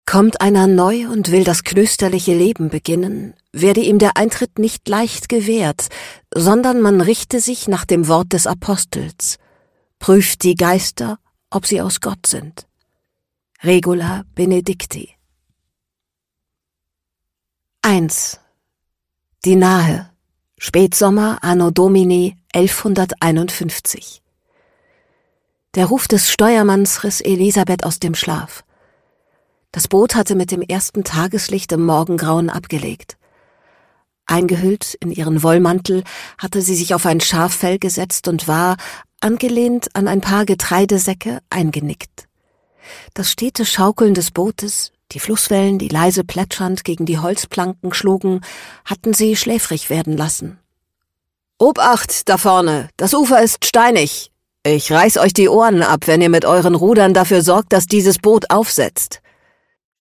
Kommt einer neu und will das klösterliche Leben beginnen, werde ihm der Eintritt nicht leicht gewährt, sondern man richte sich nach dem Wort des Apostels. Prüft die Geister, ob sie aus Gott sind. Regula Benedicti. 1. Die Nahe. Spätsommer Anno Domini 1151. Der Ruf des Steuermanns riss Elisabeth aus dem Schlaf. Das Boot hatte mit dem ersten Tageslicht im Morgengrauen abgelegt. Eingehüllt in ihren Wollmantel hatte sie sich auf ein Schaffell gesetzt und war, angelehnt an ein paar Getreidesäcke, eingenickt. Das stete Schaukeln des Bootes, die Flusswellen, die leise plätschernd gegen die Holzplanken schlugen, hatten sie schläfrig werden lassen. »Obacht, da vorne! Das Ufer ist steinig! Ich reiß euch die Ohren ab, wenn ihr mit euren Rudern dafür sorgt, dass dieses Boot aufsetzt.